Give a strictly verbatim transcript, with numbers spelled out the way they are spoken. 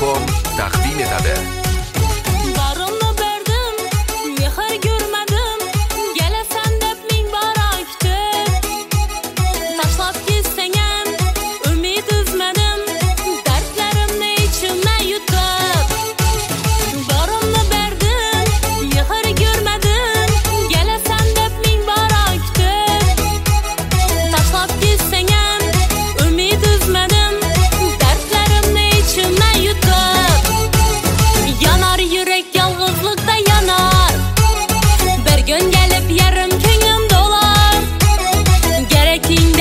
com taqdim etadi. Barımni berdim, mehr görmedim, gelasan deb ming bora kutib. Tashlab ketsang ham umid uzmadim, dardlarimni ichimdan yutib. Barımni berdim, mehr görmedim, gelasan deb ming bora kutib. Tashlab ketsang ham umid uzmadim, dardlarimni ichimdan yutib. Yanar yürek yalgızlıkta yanar, bir gün gelip yarım ko'nglim dolar. Gerekin